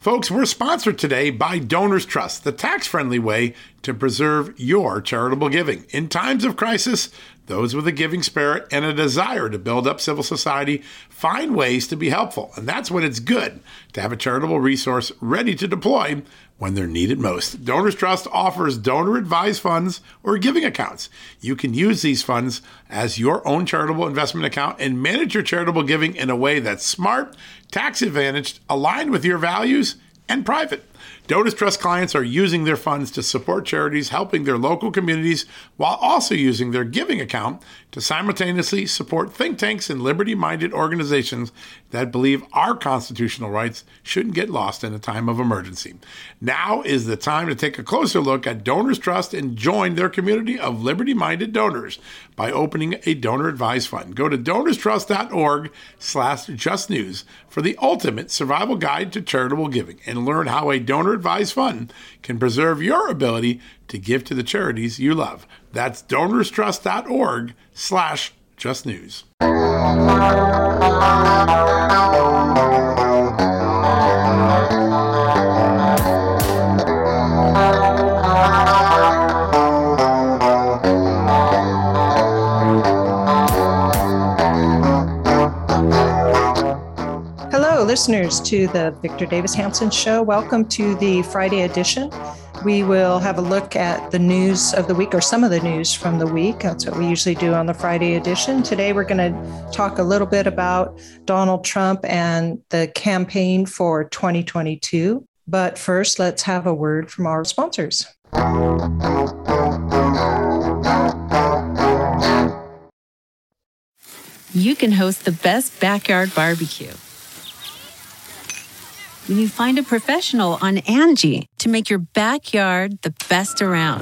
Folks, we're sponsored today by Donors Trust, the tax-friendly way to preserve your charitable giving. In times of crisis, those with a giving spirit and a desire to build up civil society find ways to be helpful. And that's when it's good to have a charitable resource ready to deploy when they're needed most. Donors Trust offers donor-advised funds or giving accounts. You can use these funds as your own charitable investment account and manage your charitable giving in a way that's smart, tax-advantaged, aligned with your values, and private. Donors Trust clients are using their funds to support charities helping their local communities while also using their giving account to simultaneously support think tanks and liberty-minded organizations that believe our constitutional rights shouldn't get lost in a time of emergency. Now is the time to take a closer look at Donors Trust and join their community of liberty-minded donors by opening a donor-advised fund. Go to donorstrust.org/justnews for the ultimate survival guide to charitable giving and learn how a donor-advised fund can preserve your ability to give to the charities you love. That's donorstrust.org/justnews. Hello, listeners to the Victor Davis Hanson Show. Welcome to the Friday edition. We will have a look at the news of the week, or some of the news from the week. That's what we usually do on the Friday edition. Today, we're going to talk a little bit about Donald Trump and the campaign for 2022. But first, let's have a word from our sponsors. You can host the best backyard barbecue when you find a professional on Angie to make your backyard the best around.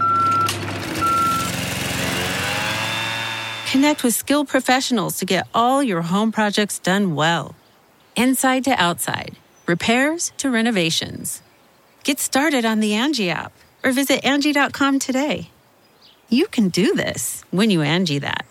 Connect with skilled professionals to get all your home projects done well. Inside to outside, repairs to renovations. Get started on the Angie app or visit Angie.com today. You can do this when you Angie that.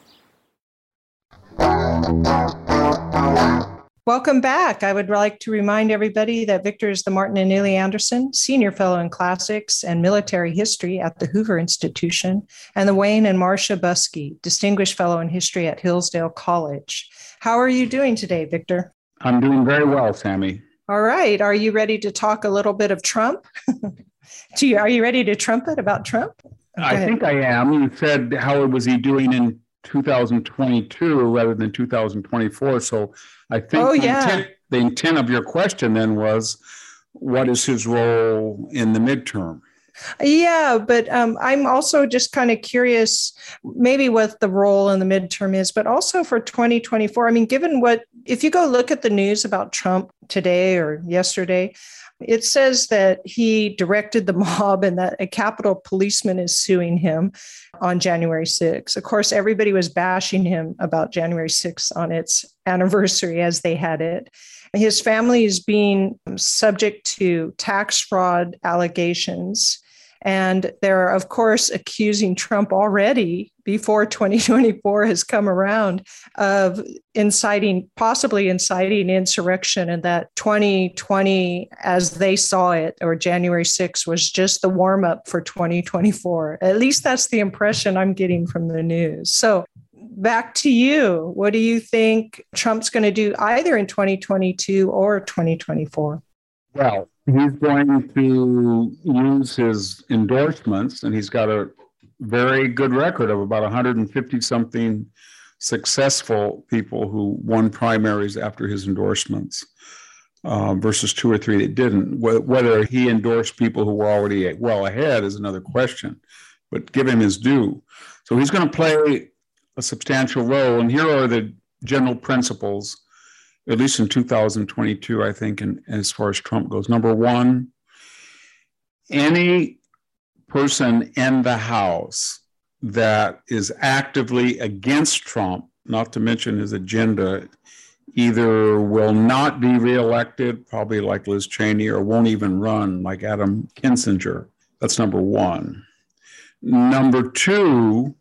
Welcome back. I would like to remind everybody that Victor is the Martin and Neely Anderson Senior Fellow in Classics and Military History at the Hoover Institution, and the Wayne and Marcia Buskey Distinguished Fellow in History at Hillsdale College. How are you doing today, Victor? I'm doing very well, Sammy. All right. Are you ready to talk a little bit of Trump? Are you ready to trumpet about Trump? I think I am. You said, how was he doing in 2022 rather than 2024? So I think the intent of your question then was, what is his role in the midterm? Yeah, but I'm also just kind of curious maybe what the role in the midterm is, but also for 2024. I mean, if you go look at the news about Trump today or yesterday, it says that he directed the mob and that a Capitol policeman is suing him on January 6th. Of course, everybody was bashing him about January 6th on its anniversary as they had it. His family is being subject to tax fraud allegations. And they're, of course, accusing Trump already before 2024 has come around of possibly inciting insurrection, and that 2020, as they saw it, or January 6th, was just the warm up for 2024. At least that's the impression I'm getting from the news. So back to you. What do you think Trump's going to do either in 2022 or 2024? Well, he's going to use his endorsements, and he's got a very good record of about 150-something successful people who won primaries after his endorsements versus 2 or 3 that didn't. Whether he endorsed people who were already well ahead is another question, but give him his due. So he's going to play a substantial role, and here are the general principles, at least in 2022, I think, and as far as Trump goes. Number one, any person in the House that is actively against Trump, not to mention his agenda, either will not be reelected, probably like Liz Cheney, or won't even run like Adam Kinzinger. That's number one. Number two,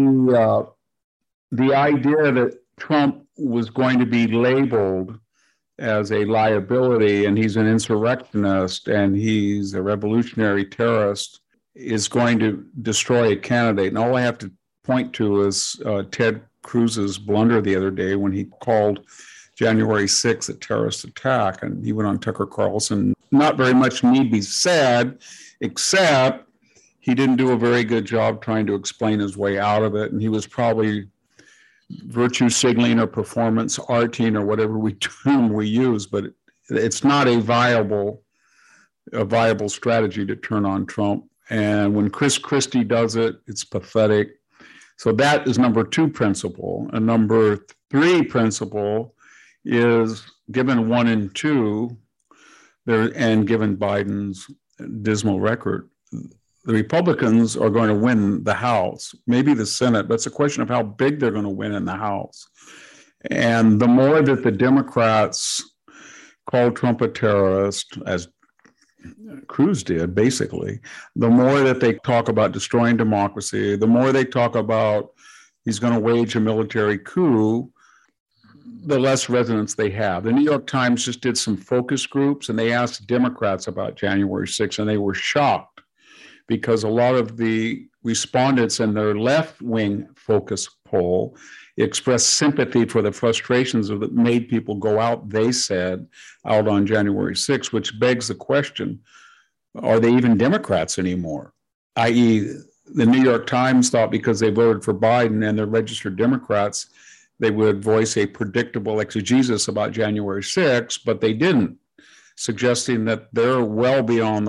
the idea that Trump was going to be labeled as a liability, and he's an insurrectionist and he's a revolutionary terrorist, is going to destroy a candidate. And all I have to point to is Ted Cruz's blunder the other day when he called January 6th a terrorist attack, and he went on Tucker Carlson. Not very much need be said, except he didn't do a very good job trying to explain his way out of it, and he was probably virtue signaling or performance arting or whatever term we use, but it's not a viable strategy to turn on Trump. And when Chris Christie does it, it's pathetic. So that is number 2 principle. And number 3 principle is, given 1 and 2, and given Biden's dismal record, the Republicans are going to win the House, maybe the Senate, but it's a question of how big they're going to win in the House. And the more that the Democrats call Trump a terrorist, as Cruz did, basically, the more that they talk about destroying democracy, the more they talk about he's going to wage a military coup, the less resonance they have. The New York Times just did some focus groups, and they asked Democrats about January 6th, and they were shocked because a lot of the respondents in their left-wing focus poll expressed sympathy for the frustrations that made people go out, they said, out on January 6th, which begs the question, are they even Democrats anymore? I.e., the New York Times thought because they voted for Biden and they're registered Democrats, they would voice a predictable exegesis about January 6th, but they didn't, suggesting that they're well beyond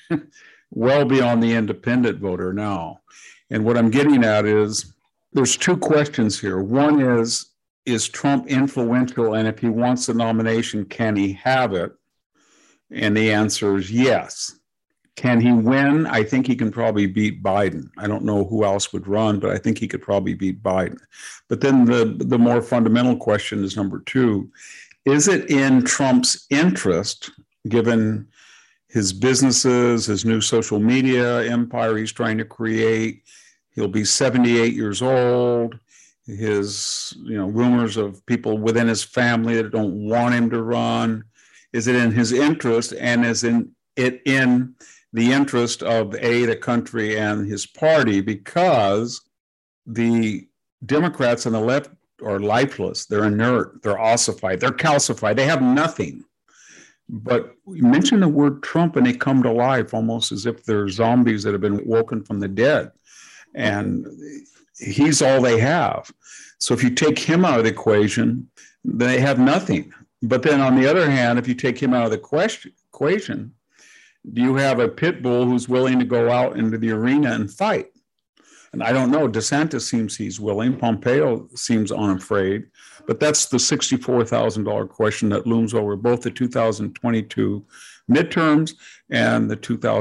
the independent voter now. And what I'm getting at is there's 2 questions here. One is Trump influential? And if he wants the nomination, can he have it? And the answer is yes. Can he win? I think he can probably beat Biden. I don't know who else would run, but I think he could probably beat Biden. But then the more fundamental question is number 2. Is it in Trump's interest, given his businesses, his new social media empire he's trying to create? He'll be 78 years old. His, rumors of people within his family that don't want him to run. Is it in his interest, and is it in the interest of the country and his party? Because the Democrats on the left are lifeless. They're inert. They're ossified. They're calcified. They have nothing. But you mention the word Trump and they come to life almost as if they're zombies that have been woken from the dead. And he's all they have. So if you take him out of the equation, they have nothing. But then on the other hand, if you take him out of the equation, do you have a pit bull who's willing to go out into the arena and fight? And I don't know. DeSantis seems he's willing. Pompeo seems unafraid. But that's the $64,000 question that looms over both the 2022 midterms and the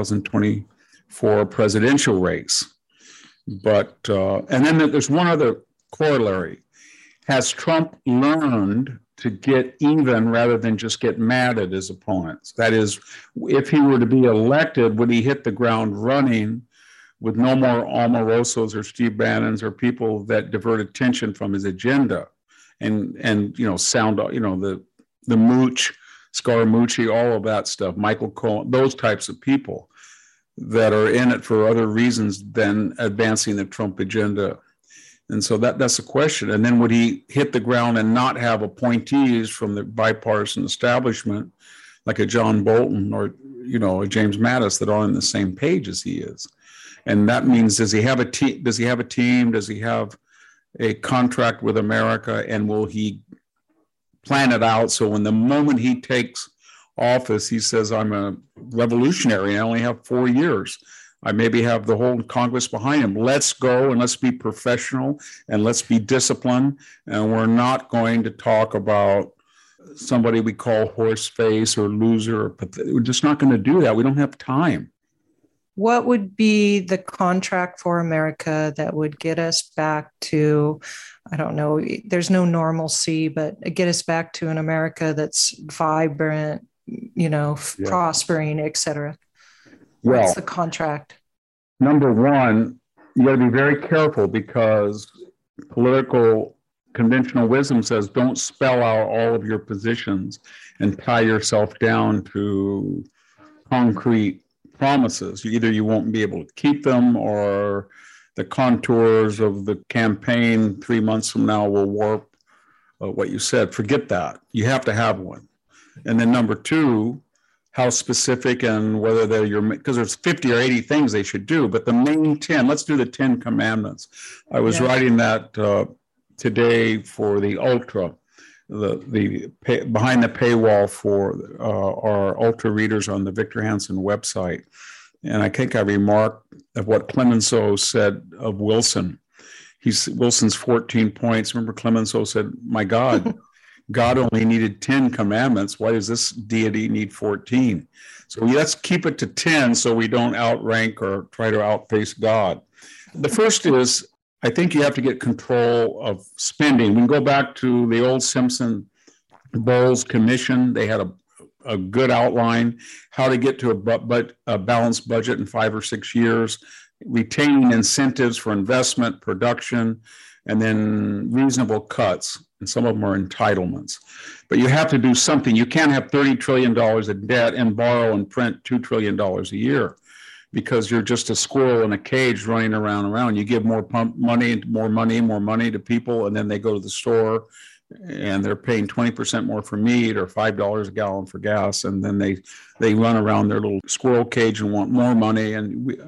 2024 presidential race. But and then there's one other corollary. Has Trump learned to get even rather than just get mad at his opponents? That is, if he were to be elected, would he hit the ground running with no more Omarosos or Steve Bannons or people that divert attention from his agenda and sound, the mooch, Scaramucci, all of that stuff, Michael Cohen, those types of people that are in it for other reasons than advancing the Trump agenda. And so that's the question. And then would he hit the ground and not have appointees from the bipartisan establishment like a John Bolton or, a James Mattis that are on the same page as he is? And that means, does he have a team? Does he have a contract with America? And will he plan it out so when the moment he takes office, he says, I'm a revolutionary and I only have 4 years. I maybe have the whole Congress behind him. Let's go and let's be professional and let's be disciplined. And we're not going to talk about somebody we call horseface or loser. Or we're just not going to do that. We don't have time. What would be the contract for America that would get us back to, I don't know, there's no normalcy, but get us back to an America that's vibrant, prospering, et cetera? What's the contract? Number one, you got to be very careful because political conventional wisdom says don't spell out all of your positions and tie yourself down to concrete promises. Either you won't be able to keep them, or the contours of the campaign 3 months from now will warp what you said. Forget that. You have to have one. And then number two, how specific and whether they're because there's 50 or 80 things they should do, but the main 10, let's do the 10 commandments. I was writing that today for the Ultra, behind the paywall for our Ultra readers on the Victor Hansen website. And I think I remarked of what Clemenceau said of Wilson. Wilson's 14 points. Remember, Clemenceau said, my God, God only needed 10 commandments. Why does this deity need 14? So let's keep it to 10 so we don't outrank or try to outpace God. The first is, I think you have to get control of spending. We can go back to the old Simpson Bowles Commission. They had a good outline, how to get to a balanced budget in 5 or 6 years, retaining incentives for investment, production, and then reasonable cuts. And some of them are entitlements. But you have to do something. You can't have $30 trillion of debt and borrow and print $2 trillion a year, because you're just a squirrel in a cage running around. You give more money to people, and then they go to the store and they're paying 20% more for meat or $5 a gallon for gas, and then they run around their little squirrel cage and want more money. And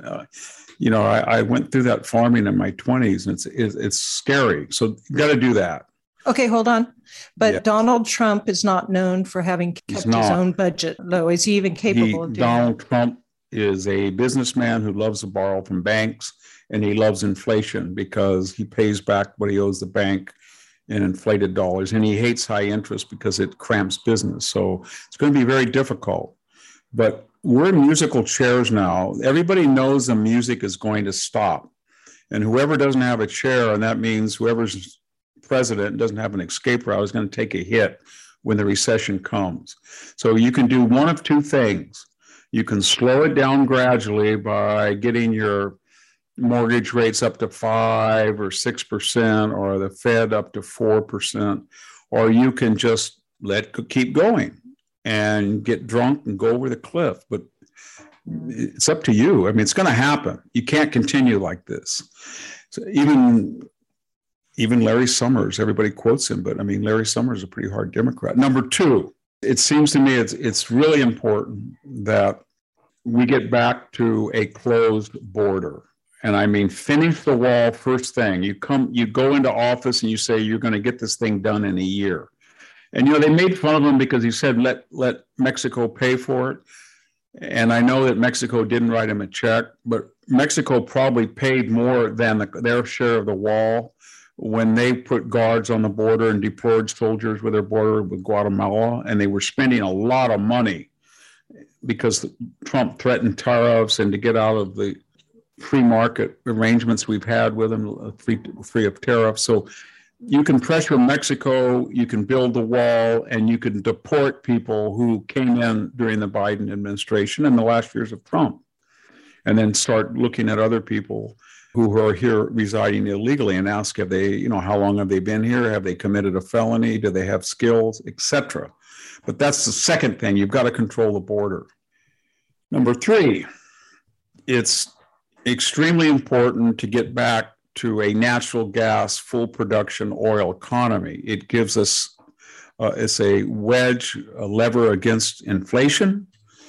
I went through that farming in my 20s, and it's scary. So you got to do that. Okay, hold on. But Donald Trump is not known for having kept his own budget, though. Is he even capable of doing Donald Trump is a businessman who loves to borrow from banks, and he loves inflation because he pays back what he owes the bank in inflated dollars, and he hates high interest because it cramps business. So it's going to be very difficult. But we're in musical chairs now. Everybody knows the music is going to stop, and whoever doesn't have a chair, and that means whoever's president doesn't have an escape route, is going to take a hit when the recession comes. So you can do one of two things. You can slow it down gradually by getting your mortgage rates up to 5 or 6%, or the Fed up to 4%, or you can just keep going and get drunk and go over the cliff. But it's up to you. I mean, it's going to happen. You can't continue like this. So even Larry Summers, everybody quotes him, but I mean, Larry Summers is a pretty hard Democrat. Number two, it seems to me it's really important that we get back to a closed border. And I mean, finish the wall first thing. You go into office and you say you're going to get this thing done in a year. And, they made fun of him because he said, let Mexico pay for it. And I know that Mexico didn't write him a check, but Mexico probably paid more than their share of the wall when they put guards on the border and deployed soldiers with their border with Guatemala. And they were spending a lot of money because Trump threatened tariffs and to get out of the free market arrangements we've had with them, free of tariffs. So you can pressure Mexico, you can build the wall, and you can deport people who came in during the Biden administration and the last years of Trump, and then start looking at other people who are here residing illegally and ask, have they, how long have they been here? Have they committed a felony? Do they have skills, etc.? But that's the second thing. You've got to control the border. Number three, it's extremely important to get back to a natural gas, full production oil economy. It gives us, it's a wedge, a lever against inflation.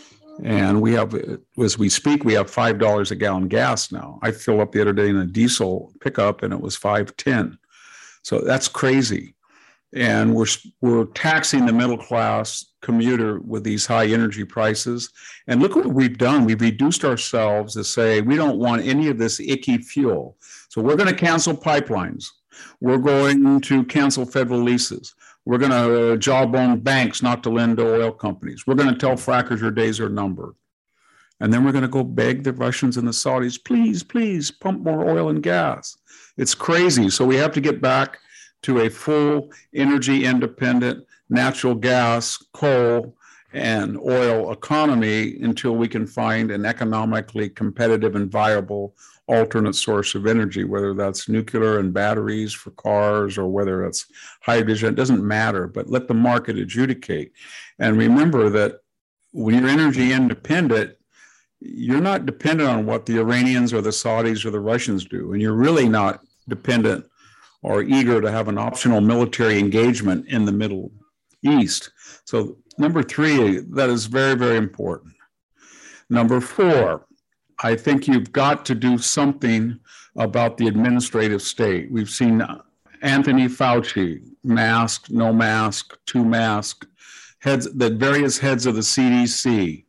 And we have, as we speak, we have $5 a gallon gas now. I filled up the other day in a diesel pickup and it was $5.10. So that's crazy. And we're taxing the middle class commuter with these high energy prices. And look what we've done. We've reduced ourselves to say we don't want any of this icky fuel. So we're going to cancel pipelines. We're going to cancel federal leases. We're going to jawbone banks not to lend to oil companies. We're going to tell frackers your days are numbered. And then we're going to go beg the Russians and the Saudis, please, please pump more oil and gas. It's crazy. So we have to get back to a full energy independent natural gas, coal, and oil economy until we can find an economically competitive and viable alternate source of energy, whether that's nuclear and batteries for cars or whether it's hydrogen. It doesn't matter, but let the market adjudicate. And remember that when you're energy independent, you're not dependent on what the Iranians or the Saudis or the Russians do. And you're really not dependent or eager to have an optional military engagement in the Middle East. So number 3, that is very, very important. Number 4, I think you've got to do something about the administrative state. We've seen Anthony Fauci, mask, no mask, 2 mask, the various heads of the CDC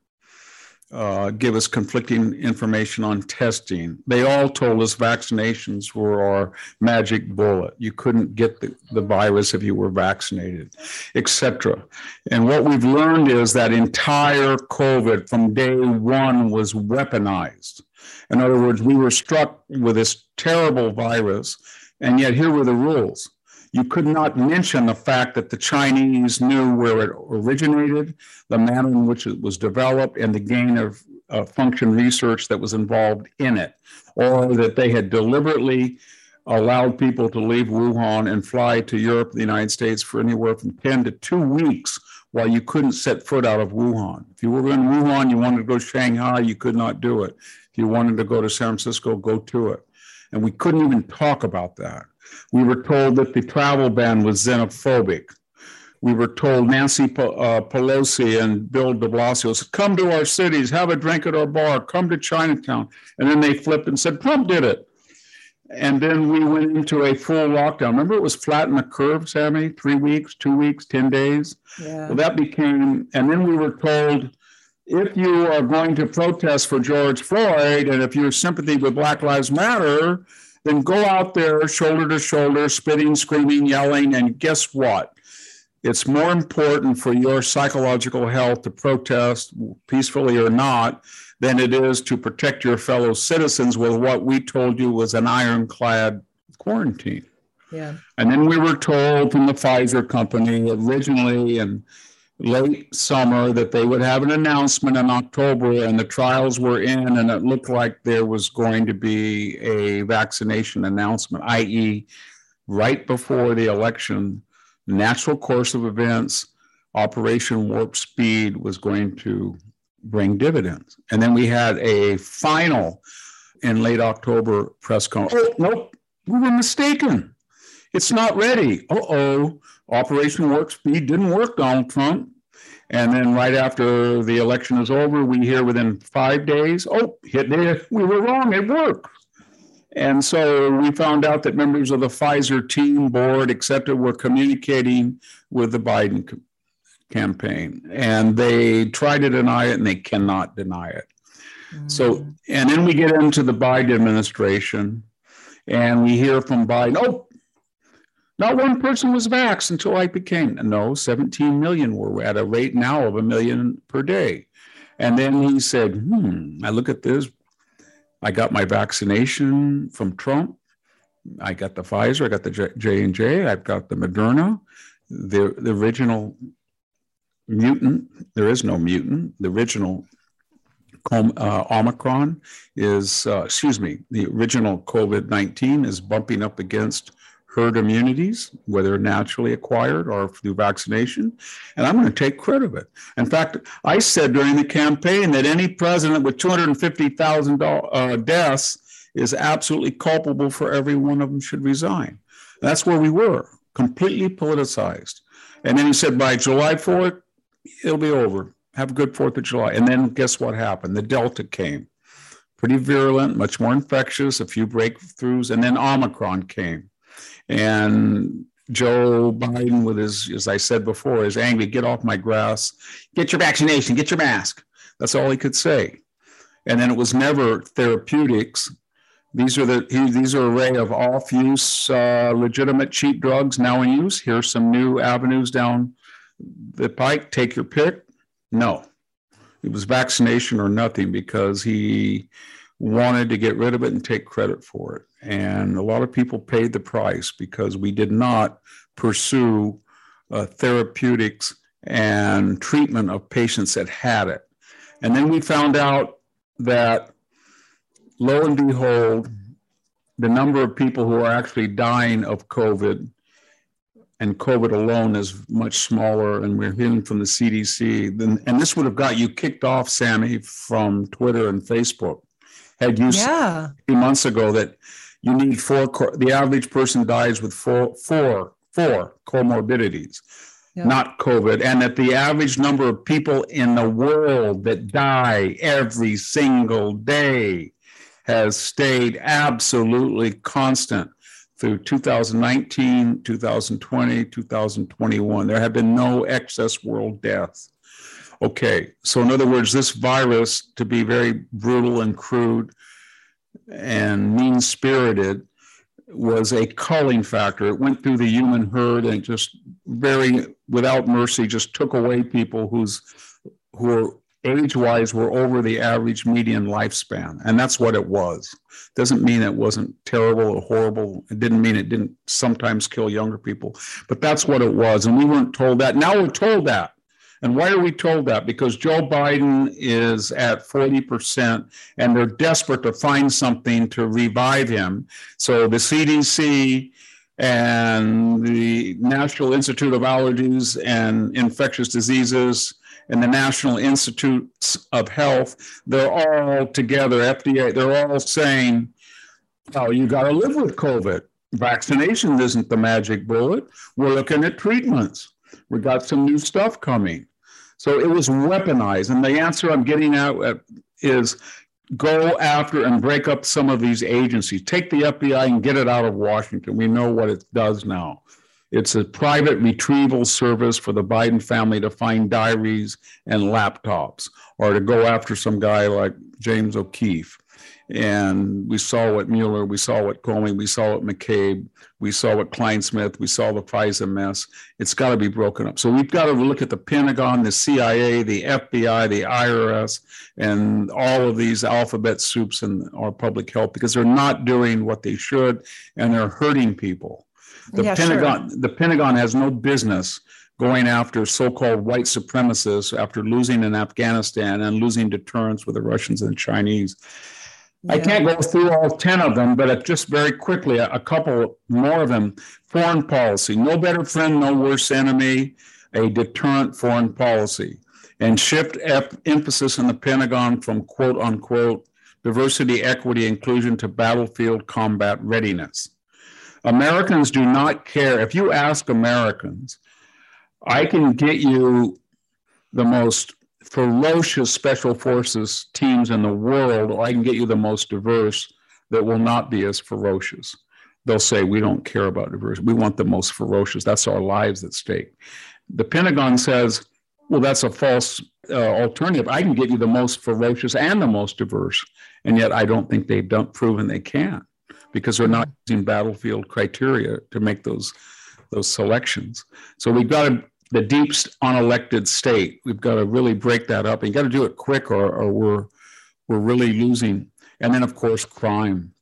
give us conflicting information on testing. They all told us vaccinations were our magic bullet. You couldn't get the virus if you were vaccinated, etc. And what we've learned is that entire COVID from day one was weaponized. In other words, we were struck with this terrible virus, and yet here were the rules. You could not mention the fact that the Chinese knew where it originated, the manner in which it was developed, and the gain of function research that was involved in it, or that they had deliberately allowed people to leave Wuhan and fly to Europe and the United States for anywhere from 10 to 2 weeks while you couldn't set foot out of Wuhan. If you were in Wuhan, you wanted to go to Shanghai, you could not do it. If you wanted to go to San Francisco, go to it. And we couldn't even talk about that. We were told that the travel ban was xenophobic. We were told Nancy Pelosi and Bill de Blasio said, come to our cities, have a drink at our bar, come to Chinatown. And then they flipped and said, Trump did it. And then we went into a full lockdown. Remember, it was flatten the curve, Sammy, 3 weeks, 2 weeks, 10 days. Yeah. Well, that became, and then we were told, if you are going to protest for George Floyd, and if you're sympathy with Black Lives Matter, then go out there shoulder to shoulder, spitting, screaming, yelling, and guess what? It's more important for your psychological health to protest peacefully or not than it is to protect your fellow citizens with what we told you was an ironclad quarantine. Yeah. And then we were told from the Pfizer company originally in late summer that they would have an announcement in October, and the trials were in, and it looked like there was going to be a vaccination announcement, i.e., right before the election, natural course of events, Operation Warp Speed was going to bring dividends. And then we had a final in late October press conference. Oh, nope, we were mistaken. It's not ready. Operation Warp Speed didn't work, Donald Trump. And then right after the election is over, we hear within 5 days, we were wrong, it worked. And so we found out that members of the Pfizer team, board, et cetera, were communicating with the Biden campaign. And they try to deny it, and they cannot deny it. So, and then we get into the Biden administration, and we hear from Biden, not one person was vaxxed until I became. No, 17 million were at a rate now of 1 million per day. And then he said, I look at this. I got my vaccination from Trump. I got the Pfizer. I got the J&J. I've got the Moderna. The original mutant. There is no mutant. The original Omicron is, the original COVID-19 is bumping up against herd immunities, whether naturally acquired or through vaccination, and I'm going to take credit of it. In fact, I said during the campaign that any president with 250,000 deaths is absolutely culpable for every one of them should resign. That's where we were, completely politicized. And then he said, by July 4th, it'll be over. Have a good 4th of July. And then guess what happened? The Delta came. Pretty virulent, much more infectious, a few breakthroughs, and then Omicron came. And Joe Biden, with his, as I said before, is angry, get off my grass, get your vaccination, get your mask. That's all he could say. And then it was never therapeutics. These are an array of off-use, legitimate cheap drugs now in use. Here's some new avenues down the pike. Take your pick. No, it was vaccination or nothing because he wanted to get rid of it and take credit for it. And a lot of people paid the price because we did not pursue therapeutics and treatment of patients that had it. And then we found out that, lo and behold, the number of people who are actually dying of COVID, and COVID alone, is much smaller, and we're hearing from the CDC. And this would have got you kicked off, Sammy, from Twitter and Facebook. Had you said a few months ago that you need the average person dies with four comorbidities, not COVID, and that the average number of people in the world that die every single day has stayed absolutely constant through 2019, 2020, 2021. There have been no excess world deaths. Okay, so in other words, this virus, to be very brutal and crude and mean-spirited, was a culling factor. It went through the human herd and just without mercy, just took away people who are age-wise were over the average median lifespan. And that's what it was. Doesn't mean it wasn't terrible or horrible. It didn't mean it didn't sometimes kill younger people, but that's what it was. And we weren't told that. Now we're told that. And why are we told that? Because Joe Biden is at 40% and they're desperate to find something to revive him. So the CDC and the National Institute of Allergies and Infectious Diseases and the National Institutes of Health, they're all together, FDA, they're all saying, oh, you got to live with COVID. Vaccination isn't the magic bullet. We're looking at treatments. We got some new stuff coming. So it was weaponized. And the answer I'm getting at is go after and break up some of these agencies. Take the FBI and get it out of Washington. We know what it does now. It's a private retrieval service for the Biden family to find diaries and laptops, or to go after some guy like James O'Keefe. And we saw what Mueller, we saw what Comey, we saw what McCabe, we saw what Kleinsmith, we saw the FISA mess. It's got to be broken up. So we've got to look at the Pentagon, the CIA, the FBI, the IRS, and all of these alphabet soups in our public health, because they're not doing what they should, and they're hurting people. The Pentagon has no business going after so-called white supremacists after losing in Afghanistan and losing deterrence with the Russians and the Chinese. I can't go through all 10 of them, but just very quickly, a couple more of them. Foreign policy, no better friend, no worse enemy, a deterrent foreign policy, and shift emphasis in the Pentagon from quote unquote diversity, equity, inclusion to battlefield combat readiness. Americans do not care. If you ask Americans, I can get you the most ferocious special forces teams in the world, or I can get you the most diverse that will not be as ferocious. They'll say, we don't care about diversity. We want the most ferocious. That's our lives at stake. The Pentagon says, well, that's a false alternative. I can get you the most ferocious and the most diverse. And yet I don't think they've proven they can, because they're not using battlefield criteria to make those selections. So we've got the deep unelected state. We've got to really break that up. And you got to do it quick, or we're really losing. And then, of course, crime.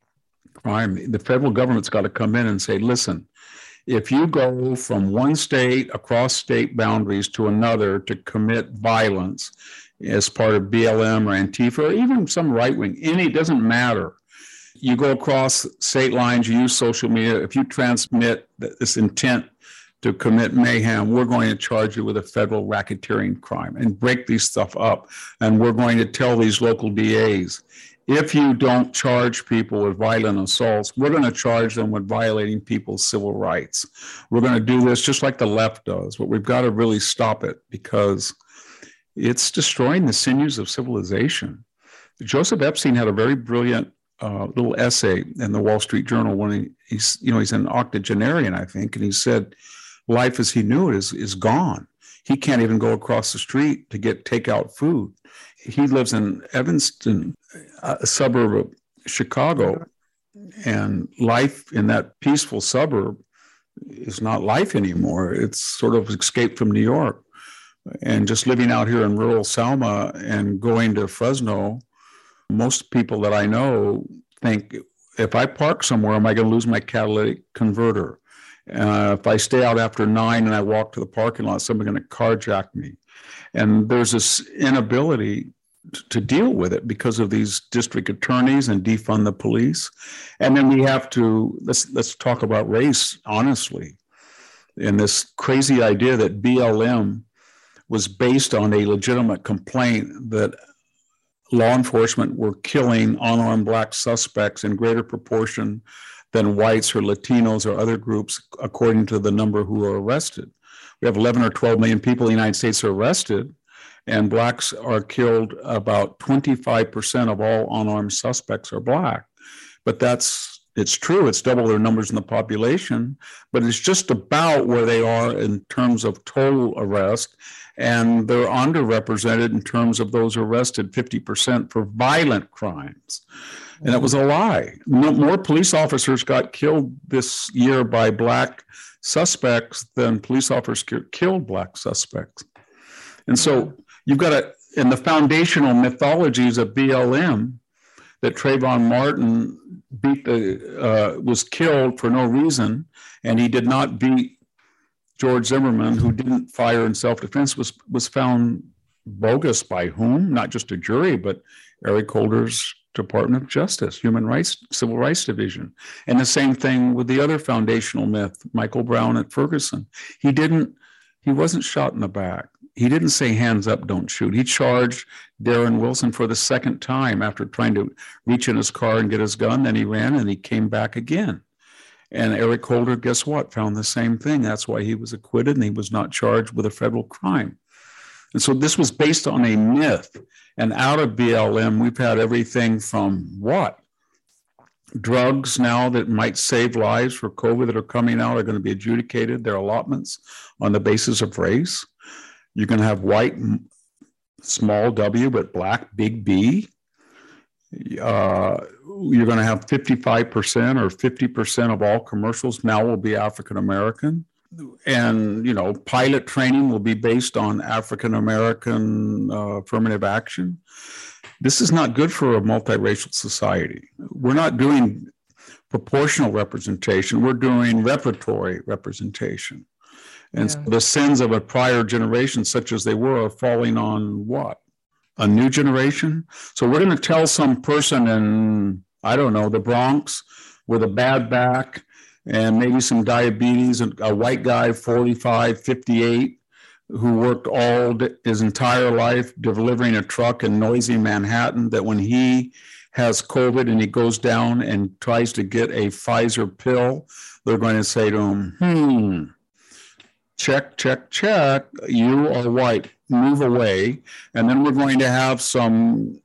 The federal government's got to come in and say, listen, if you go from one state across state boundaries to another to commit violence as part of BLM or Antifa, or even some right wing, it doesn't matter. You go across state lines, you use social media. If you transmit this intent to commit mayhem, we're going to charge you with a federal racketeering crime and break these stuff up. And we're going to tell these local DAs, if you don't charge people with violent assaults, we're going to charge them with violating people's civil rights. We're going to do this just like the left does, but we've got to really stop it, because it's destroying the sinews of civilization. Joseph Epstein had a very brilliant little essay in the Wall Street Journal when he's an octogenarian, I think, and he said, life as he knew it is gone. He can't even go across the street to get takeout food. He lives in Evanston, a suburb of Chicago, and life in that peaceful suburb is not life anymore. It's sort of escaped from New York. And just living out here in rural Selma and going to Fresno, most people that I know think, if I park somewhere, am I going to lose my catalytic converter? If I stay out after 9 and I walk to the parking lot, somebody's going to carjack me. And there's this inability to deal with it because of these district attorneys and defund the police. And then we have to, let's talk about race honestly. And this crazy idea that BLM was based on a legitimate complaint that law enforcement were killing unarmed Black suspects in greater proportion than whites or Latinos or other groups, according to the number who are arrested. We have 11 or 12 million people in the United States are arrested, and Blacks are killed. About 25% of all unarmed suspects are Black. But it's true, it's double their numbers in the population, but it's just about where they are in terms of total arrest, and they're underrepresented in terms of those arrested, 50% for violent crimes. And it was a lie. More police officers got killed this year by Black suspects than police officers killed Black suspects. And so you've got in the foundational mythologies of BLM, that Trayvon Martin was killed for no reason, and he did not beat George Zimmerman, who didn't fire in self-defense, was found bogus by whom? Not just a jury, but Eric Holder's Department of Justice, Human Rights, Civil Rights Division. And the same thing with the other foundational myth, Michael Brown at Ferguson. He wasn't shot in the back. He didn't say, hands up, don't shoot. He charged Darren Wilson for the second time after trying to reach in his car and get his gun. Then he ran and he came back again. And Eric Holder, guess what? Found the same thing. That's why he was acquitted and he was not charged with a federal crime. And so this was based on a myth. And out of BLM, we've had everything from what? Drugs now that might save lives for COVID that are coming out are going to be adjudicated, their allotments, on the basis of race. You're going to have white, small w, but Black, big B. You're going to have 55% or 50% of all commercials now will be African American. And, pilot training will be based on African American affirmative action. This is not good for a multiracial society. We're not doing proportional representation. We're doing repertory representation. And so the sins of a prior generation, such as they were, are falling on what? A new generation? So we're going to tell some person in, I don't know, the Bronx with a bad back and maybe some diabetes, and a white guy, 45, 58, who worked his entire life delivering a truck in noisy Manhattan, that when he has COVID and he goes down and tries to get a Pfizer pill, they're going to say to him, check, check, check, you are white, move away. And then we're going to have some,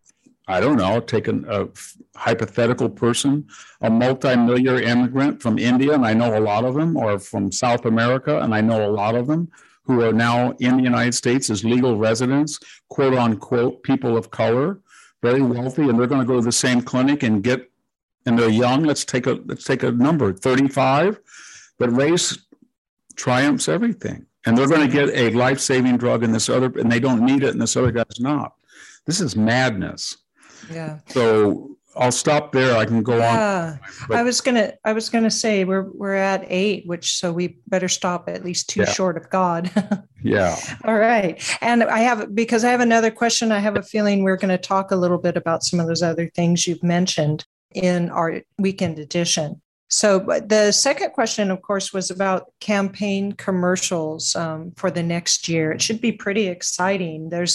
I don't know, take a hypothetical person, a multimillionaire immigrant from India, and I know a lot of them, or from South America, and I know a lot of them, who are now in the United States as legal residents, quote unquote, people of color, very wealthy, and they're going to go to the same clinic and they're young. Let's take a number, 35, but race triumphs everything. And they're going to get a life-saving drug and they don't need it, and this other guy's not. This is madness. Yeah. So I'll stop there. I can go on. I was gonna say we're at 8, so we better stop at least 2 short of God. Yeah. All right. And because I have another question, I have a feeling we're going to talk a little bit about some of those other things you've mentioned in our weekend edition. So the second question, of course, was about campaign commercials for the next year. It should be pretty exciting. There's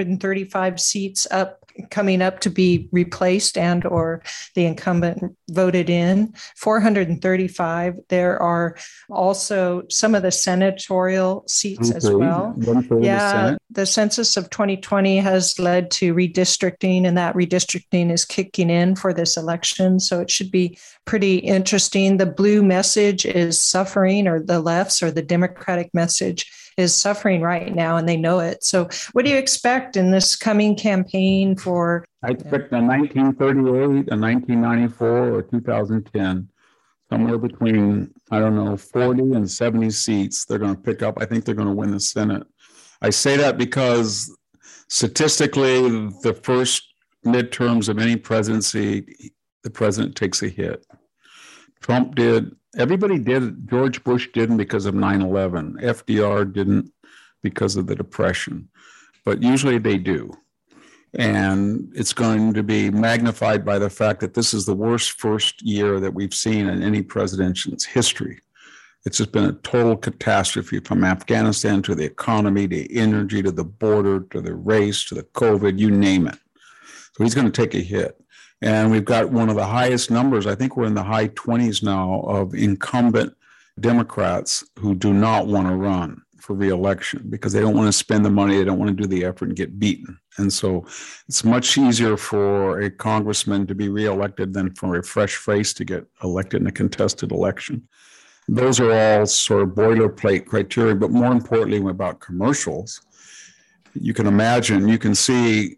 435 seats coming up to be replaced and or the incumbent voted in. 435. There are also some of the senatorial seats as well. Yeah, the census of 2020 has led to redistricting, and that redistricting is kicking in for this election. So it should be pretty interesting. The blue message is suffering, or the left's or the Democratic message is suffering right now, and they know it. So what do you expect in this coming campaign for? I expect a 1938, a 1994, or 2010, somewhere between, 40 and 70 seats they're going to pick up. I think they're going to win the Senate. I say that because statistically, the first midterms of any presidency, the president takes a hit. Trump did. Everybody did. George Bush didn't because of 9/11. FDR didn't because of the Depression. But usually they do. And it's going to be magnified by the fact that this is the worst first year that we've seen in any president's history. It's just been a total catastrophe, from Afghanistan to the economy, to energy, to the border, to the race, to the COVID, you name it. So he's going to take a hit. And we've got one of the highest numbers, I think we're in the high 20s now, of incumbent Democrats who do not want to run for re-election because they don't want to spend the money, they don't want to do the effort and get beaten. And so it's much easier for a congressman to be re-elected than for a fresh face to get elected in a contested election. Those are all sort of boilerplate criteria, but more importantly about commercials, you can imagine, you can see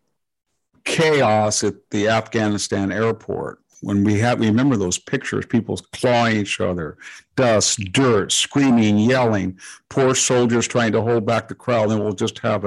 chaos at the Afghanistan airport. When we remember those pictures, people clawing each other, dust, dirt, screaming, yelling, poor soldiers trying to hold back the crowd. And we'll just have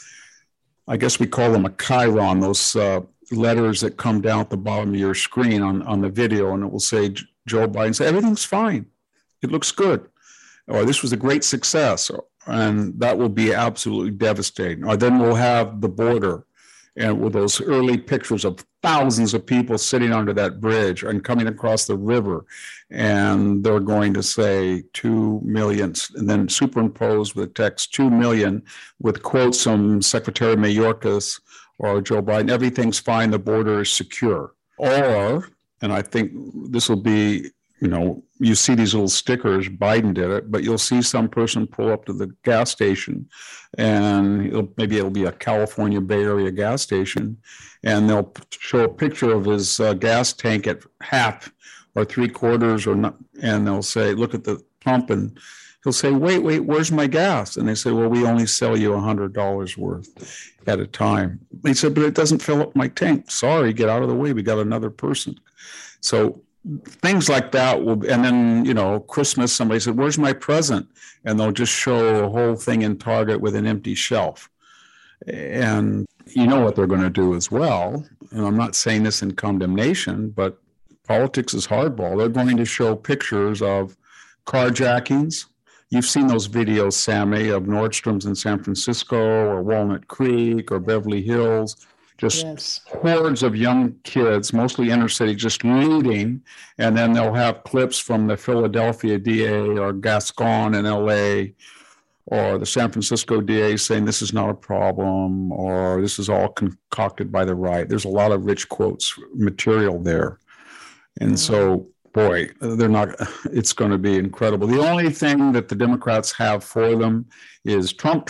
I guess we call them a chyron, those letters that come down at the bottom of your screen on the video, and it will say Joe Biden, say, everything's fine. It looks good. Or this was a great success. And that will be absolutely devastating. Or then we'll have the border, and with those early pictures of thousands of people sitting under that bridge and coming across the river, and they're going to say 2 million, and then superimposed with text 2 million with quotes from Secretary Mayorkas or Joe Biden, everything's fine, the border is secure. Or, and I think this will be, you see these little stickers, Biden did it, but you'll see some person pull up to the gas station, and maybe it'll be a California Bay Area gas station, and they'll show a picture of his gas tank at half or 3/4 or not, and they'll say, look at the pump, and he'll say, wait, where's my gas? And they say, well, we only sell you $100 worth at a time. He said, but it doesn't fill up my tank. Sorry, get out of the way. We got another person. So things like that will, and then, Christmas, somebody said, where's my present? And they'll just show a whole thing in Target with an empty shelf. And you know what they're going to do as well. And I'm not saying this in condemnation, but politics is hardball. They're going to show pictures of carjackings. You've seen those videos, Sammy, of Nordstrom's in San Francisco or Walnut Creek or Beverly Hills. Just hordes of young kids, mostly inner city, just looting. And then they'll have clips from the Philadelphia DA or Gascon in LA or the San Francisco DA saying this is not a problem or this is all concocted by the right. There's a lot of rich quotes material there. And so, boy, it's going to be incredible. The only thing that the Democrats have for them is Trump,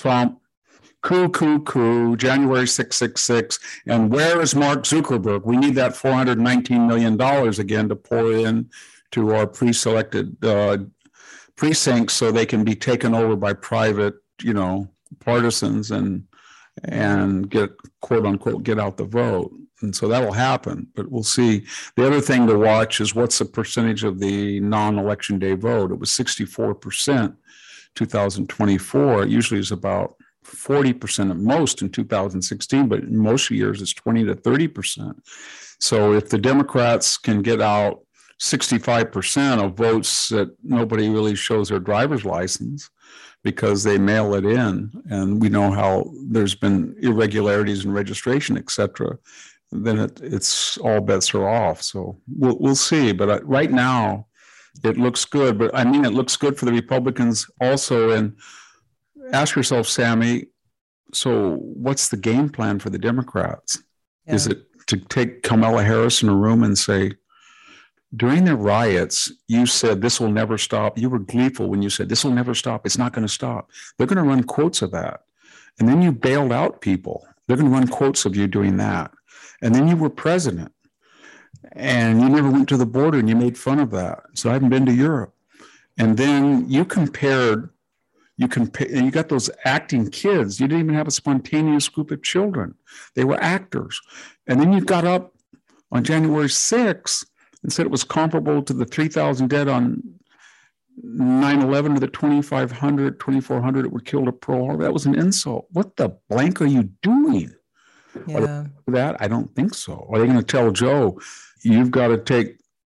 coup, January 666, and where is Mark Zuckerberg? We need that $419 million again to pour in to our pre-selected precincts so they can be taken over by private, partisans and get, quote unquote, get out the vote. And so that will happen, but we'll see. The other thing to watch is what's the percentage of the non-election day vote. It was 64%, 2024. It usually is about 40% at most in 2016, but in most years it's 20 to 30%. So if the Democrats can get out 65% of votes that nobody really shows their driver's license because they mail it in, and we know how there's been irregularities in registration, et cetera, then it's all bets are off. So we'll see. But right now it looks good. But I mean, it looks good for the Republicans also. And ask yourself, Sammy, so what's the game plan for the Democrats? Yeah. Is it to take Kamala Harris in a room and say, during the riots, you said this will never stop. You were gleeful when you said this will never stop. It's not going to stop. They're going to run quotes of that. And then you bailed out people. They're going to run quotes of you doing that. And then you were president. And you never went to the border and you made fun of that. So I haven't been to Europe. And then you compared, and you got those acting kids. You didn't even have a spontaneous group of children. They were actors. And then you got up on January 6th and said it was comparable to the 3,000 dead on 9/11 to the 2,400 that were killed at Pearl Harbor. That was an insult. What the blank are you doing? Yeah. That I don't think so. Are they going to tell Joe, you've got to take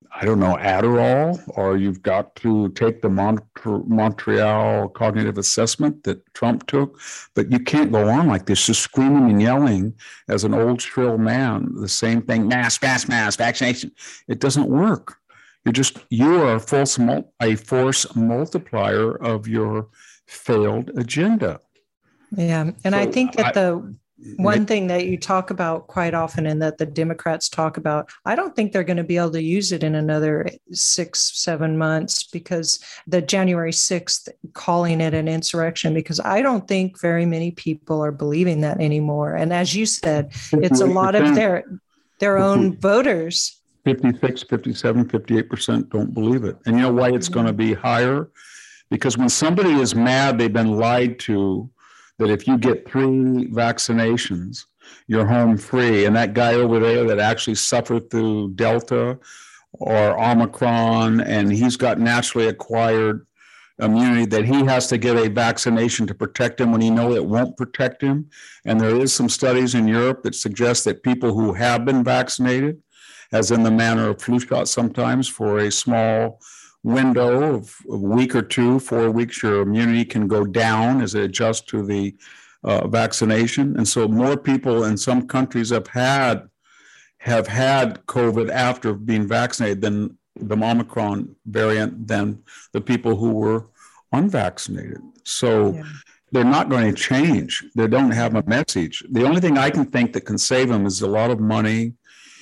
I don't know, Adderall, or you've got to take the Montreal cognitive assessment that Trump took. But you can't go on like this, just screaming and yelling as an old shrill man, the same thing, mask, vaccination. It doesn't work. You are a force multiplier of your failed agenda. Yeah. And I think that one thing that you talk about quite often and that the Democrats talk about, I don't think they're going to be able to use it in another 6-7 months, because the January 6th calling it an insurrection, because I don't think very many people are believing that anymore. And as you said, it's a lot of their own voters. 56, 57, 58% don't believe it. And you know why it's going to be higher? Because when somebody is mad, they've been lied to, that if you get 3 vaccinations, you're home free. And that guy over there that actually suffered through Delta or Omicron, and he's got naturally acquired immunity, that he has to get a vaccination to protect him when he knows it won't protect him. And there is some studies in Europe that suggest that people who have been vaccinated, as in the manner of flu shots sometimes, for a small window of a week or 2, 4 weeks, your immunity can go down as it adjusts to the vaccination. And so more people in some countries have had COVID after being vaccinated than the Omicron variant than the people who were unvaccinated. So they're not going to change. They don't have a message. The only thing I can think that can save them is a lot of money.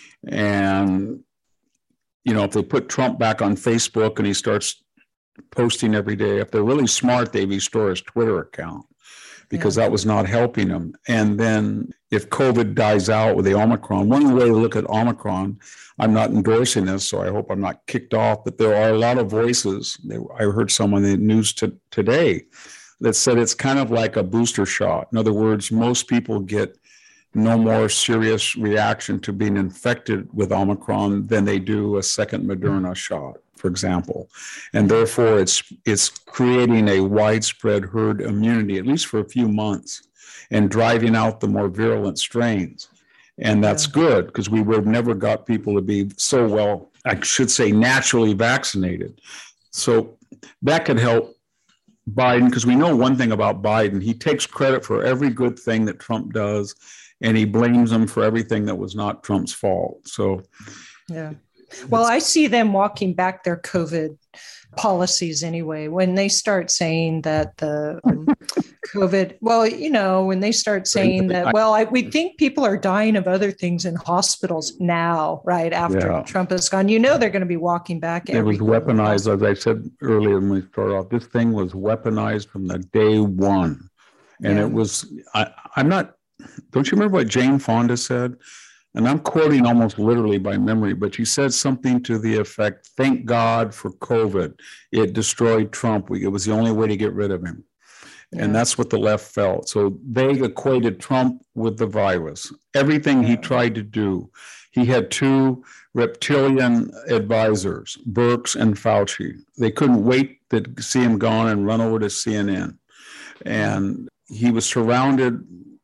And if they put Trump back on Facebook and he starts posting every day, if they're really smart, they restore his Twitter account, because that was not helping him. And then if COVID dies out with the Omicron, one way to look at Omicron, I'm not endorsing this, so I hope I'm not kicked off, but there are a lot of voices. I heard someone in the news today that said it's kind of like a booster shot. In other words, most people get no more serious reaction to being infected with Omicron than they do a second Moderna shot, for example. And therefore, it's creating a widespread herd immunity, at least for a few months, and driving out the more virulent strains. And that's good, because we would have never got people to be so well, I should say, naturally vaccinated. So that could help Biden, because we know one thing about Biden: he takes credit for every good thing that Trump does, and he blames them for everything that was not Trump's fault. So, well, I see them walking back their COVID policies anyway. When they start saying that the COVID, when they start saying that, we think people are dying of other things in hospitals now, right after Trump is gone. They're going to be walking back. It was weaponized, as I said earlier when we started off. This thing was weaponized from the day one, and it was. I'm not. Don't you remember what Jane Fonda said? And I'm quoting almost literally by memory, but she said something to the effect, "Thank God for COVID. It destroyed Trump. It was the only way to get rid of him." Yeah. And that's what the left felt. So they equated Trump with the virus. Everything he tried to do. He had 2 reptilian advisors, Birx and Fauci. They couldn't wait to see him gone and run over to CNN. And he was surrounded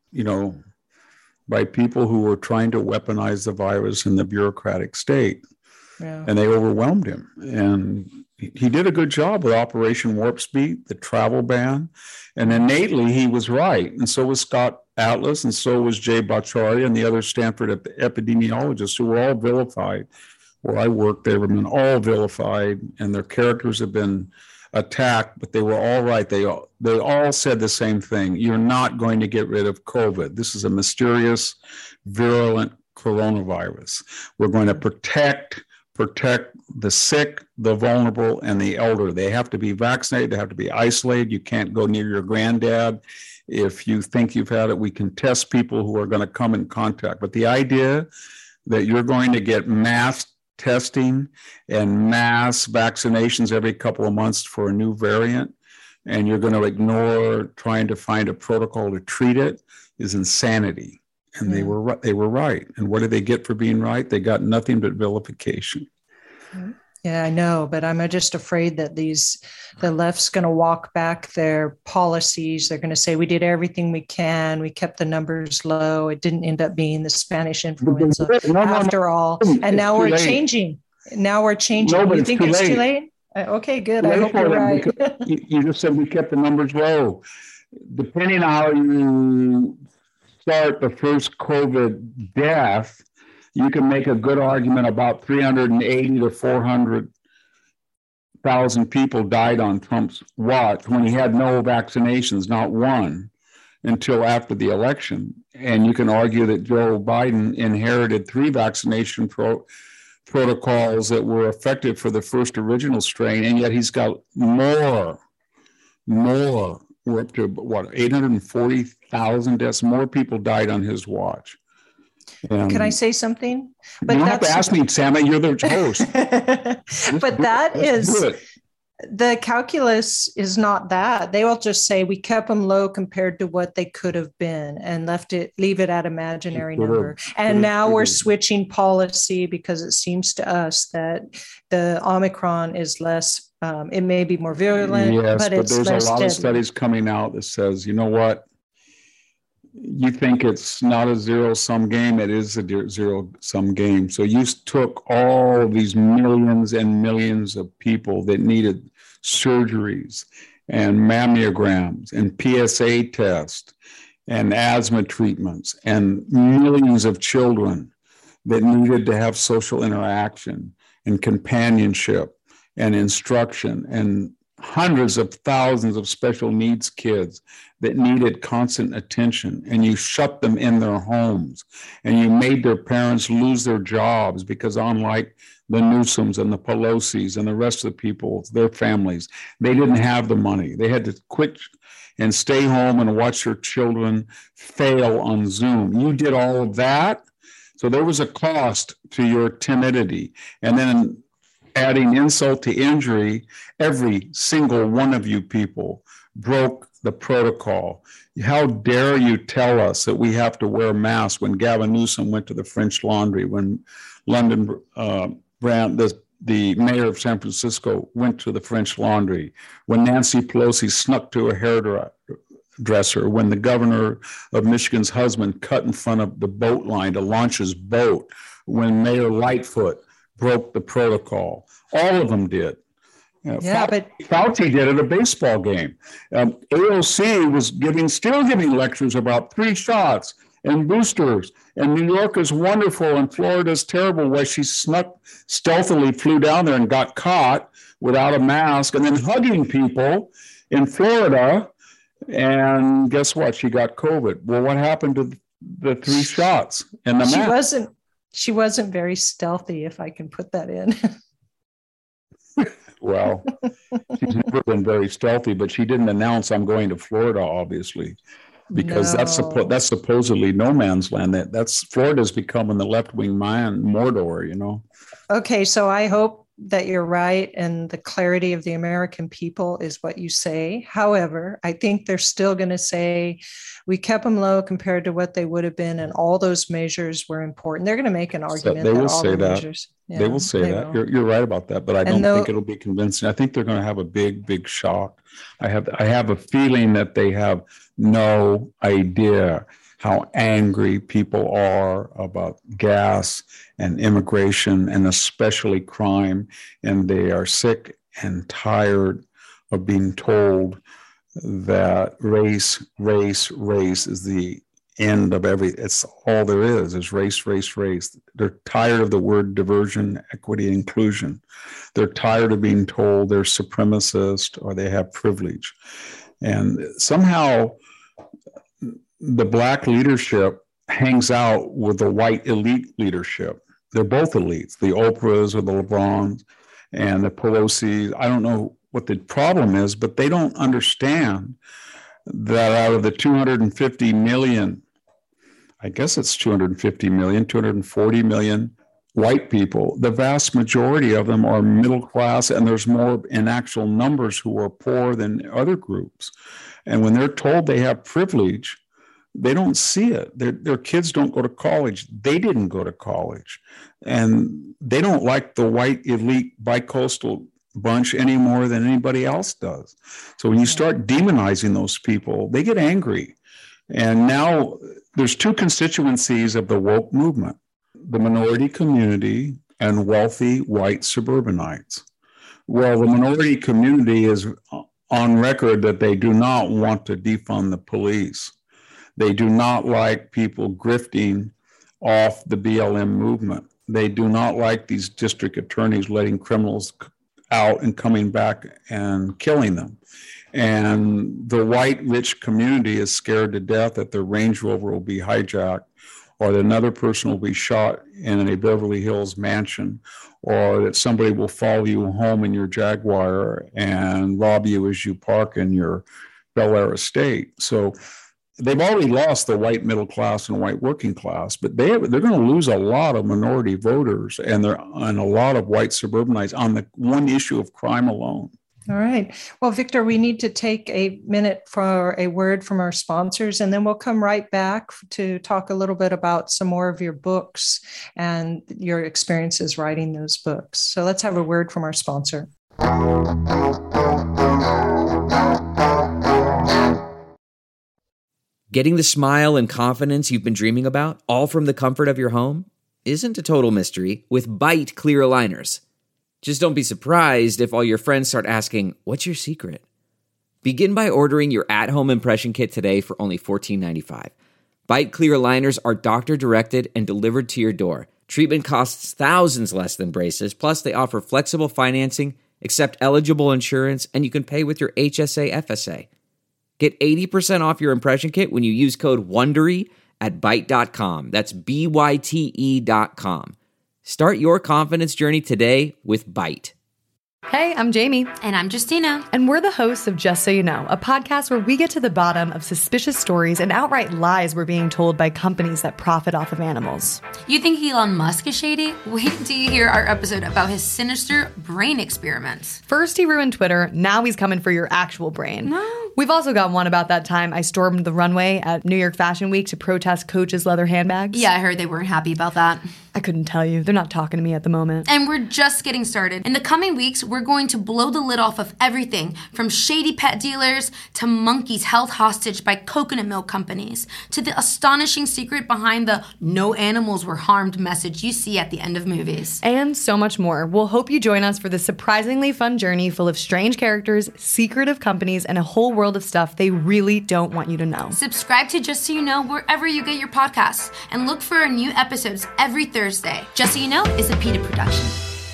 by people who were trying to weaponize the virus in the bureaucratic state. And they overwhelmed him. And he did a good job with Operation Warp Speed, the travel ban. And innately, he was right. And so was Scott Atlas, and so was Jay Bhattacharya and the other Stanford epidemiologists, who were all vilified. Where I worked, they were all vilified, and their characters have been attacked, but they were all right. They all said the same thing: you're not going to get rid of COVID. This is a mysterious, virulent coronavirus. We're going to protect the sick, the vulnerable, and the elder. They have to be vaccinated. They have to be isolated. You can't go near your granddad. If you think you've had it, we can test people who are going to come in contact. But the idea that you're going to get mass testing and mass vaccinations every couple of months for a new variant, and you're going to ignore trying to find a protocol to treat it, is insanity. And they were right. And what did they get for being right? They got nothing but vilification. Yeah, I know, but I'm just afraid that the left's going to walk back their policies. They're going to say, we did everything we can. We kept the numbers low. It didn't end up being the Spanish influenza after all. And now we're changing. Now we're changing. No, but you think it's too late? Okay, good. I hope you're right. You just said we kept the numbers low. Depending on how you start the first COVID death, you can make a good argument about 380 to 400,000 people died on Trump's watch when he had no vaccinations, not one, until after the election. And you can argue that Joe Biden inherited 3 vaccination protocols that were effective for the first original strain, and yet he's got more. We're up to 840,000 deaths. More people died on his watch. Can I say something? But you don't have to ask me, Sammy. You're the host. But that is the calculus is not that. They will just say we kept them low compared to what they could have been and leave it at imaginary number. And now we're switching policy because it seems to us that the Omicron is less. It may be more virulent, but it's less there's a lot deadly. of studies coming out that says, you know what? You think it's not a zero-sum game. It is a zero-sum game. So you took all of these millions and millions of people that needed surgeries and mammograms and PSA tests and asthma treatments and millions of children that needed to have social interaction and companionship and instruction, and hundreds of thousands of special needs kids that needed constant attention, and you shut them in their homes, and you made their parents lose their jobs because, unlike the Newsoms and the Pelosi's and the rest of the people, their families, they didn't have the money. They had to quit and stay home and watch their children fail on Zoom. You did all of that. So there was a cost to your timidity. And then adding insult to injury, every single one of you people broke the protocol. How dare you tell us that we have to wear masks when Gavin Newsom went to the French Laundry, when London Brand, the mayor of San Francisco, went to the French Laundry, when Nancy Pelosi snuck to a hairdresser, when the governor of Michigan's husband cut in front of the boat line to launch his boat, when Mayor Lightfoot broke the protocol. All of them did. But Fauci did at a baseball game. AOC was still giving lectures about 3 shots and boosters. And New York is wonderful and Florida's terrible, where she stealthily flew down there and got caught without a mask and then hugging people in Florida. And guess what? She got COVID. Well, what happened to the 3 shots and the mask? She wasn't very stealthy, if I can put that in. Well, she's never been very stealthy, but she didn't announce I'm going to Florida, obviously, because that's supposedly no man's land. That's Florida's becoming the left-wing Mordor, you know. Okay, so I hope that you're right, and the clarity of the American people is what you say. However, I think they're still going to say we kept them low compared to what they would have been, and all those measures were important. They're going to make an argument. They will say that. Measures, they will say that. You're right about that, but I don't think it'll be convincing. I think they're going to have a big shock. I have a feeling that they have no idea how angry people are about gas and immigration and especially crime. And they are sick and tired of being told that race is the end of it's all there is race. They're tired of the word diversion, equity, inclusion. They're tired of being told they're supremacist or they have privilege. And somehow the Black leadership hangs out with the white elite leadership. They're both elites, the Oprahs or the LeBrons and the Pelosi's. I don't know what the problem is, but they don't understand that out of the 250 million, I guess it's 250 million, 240 million white people, the vast majority of them are middle class, and there's more in actual numbers who are poor than other groups. And when they're told they have privilege, they don't see it. Their kids don't go to college. They didn't go to college. And they don't like the white elite bicoastal bunch any more than anybody else does. So when you start demonizing those people, they get angry. And now there's 2 constituencies of the woke movement: the minority community and wealthy white suburbanites. Well, the minority community is on record that they do not want to defund the police. They do not like people grifting off the BLM movement. They do not like these district attorneys letting criminals out and coming back and killing them. And the white rich community is scared to death that their Range Rover will be hijacked, or that another person will be shot in a Beverly Hills mansion, or that somebody will follow you home in your Jaguar and rob you as you park in your Bel Air estate. So they've already lost the white middle class and white working class, but they're going to lose a lot of minority voters and a lot of white suburbanites on the one issue of crime alone. All right. Well, Victor, we need to take a minute for a word from our sponsors, and then we'll come right back to talk a little bit about some more of your books and your experiences writing those books. So let's have a word from our sponsor. Getting the smile and confidence you've been dreaming about, all from the comfort of your home, isn't a total mystery with Byte clear aligners. Just don't be surprised if all your friends start asking, "What's your secret?" Begin by ordering your at-home impression kit today for only $14.95. Byte clear aligners are doctor-directed and delivered to your door. Treatment costs thousands less than braces, plus they offer flexible financing, accept eligible insurance, and you can pay with your HSA FSA. Get 80% off your impression kit when you use code WONDERY at Byte.com. That's BYTE.com. Start your confidence journey today with Byte. Hey, I'm Jamie. And I'm Justina. And we're the hosts of Just So You Know, a podcast where we get to the bottom of suspicious stories and outright lies we're being told by companies that profit off of animals. You think Elon Musk is shady? Wait till you hear our episode about his sinister brain experiments. First he ruined Twitter, now he's coming for your actual brain. No. We've also got one about that time I stormed the runway at New York Fashion Week to protest Coach's leather handbags. Yeah, I heard they weren't happy about that. I couldn't tell you. They're not talking to me at the moment. And we're just getting started. In the coming weeks, we're going to blow the lid off of everything from shady pet dealers to monkeys held hostage by coconut milk companies to the astonishing secret behind the "no animals were harmed" message you see at the end of movies. And so much more. We'll hope you join us for this surprisingly fun journey full of strange characters, secretive companies, and a whole world of stuff they really don't want you to know. Subscribe to Just So You Know wherever you get your podcasts and look for our new episodes every Thursday. Just So You Know is a PETA production.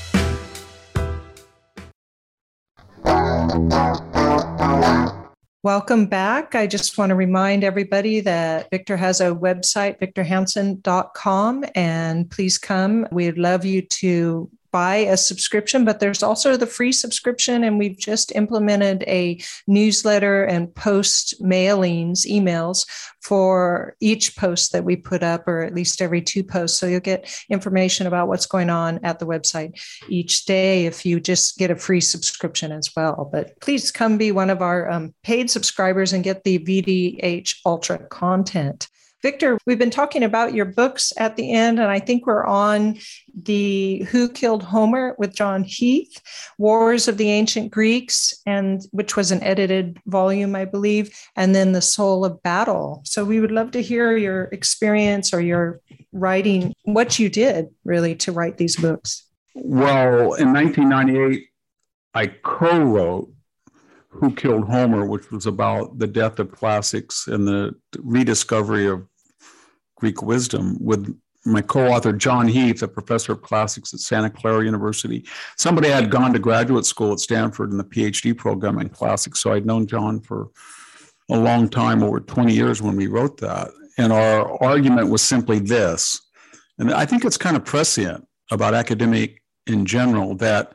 Welcome back. I just want to remind everybody that Victor has a website, victorhansen.com, and please come. We'd love you to buy a subscription, but there's also the free subscription, and we've just implemented a newsletter and post mailings, emails for each post that we put up, or at least every 2 posts. So you'll get information about what's going on at the website each day if you just get a free subscription as well. But please come be one of our paid subscribers and get the VDH Ultra content. Victor, we've been talking about your books at the end, and I think we're on the Who Killed Homer with John Heath, Wars of the Ancient Greeks, and which was an edited volume, I believe, and then The Soul of Battle. So we would love to hear your experience or your writing, what you did really to write these books. Well, in 1998, I co-wrote Who Killed Homer, which was about the death of classics and the rediscovery of Greek wisdom, with my co-author, John Heath, a professor of classics at Santa Clara University. Somebody had gone to graduate school at Stanford in the PhD program in classics, so I'd known John for a long time, over 20 years when we wrote that. And our argument was simply this, and I think it's kind of prescient about academic in general, that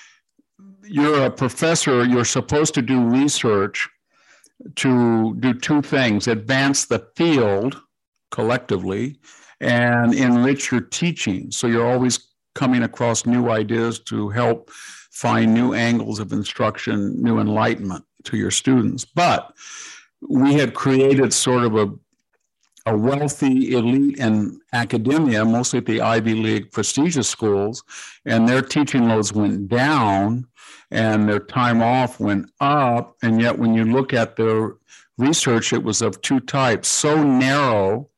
you're a professor, you're supposed to do research to do 2 things: advance the field collectively and enrich your teaching. So you're always coming across new ideas to help find new angles of instruction, new enlightenment to your students. But we had created sort of a wealthy elite in academia, mostly at the Ivy League prestigious schools, and their teaching loads went down and their time off went up. And yet when you look at their research, it was of 2 types: so narrow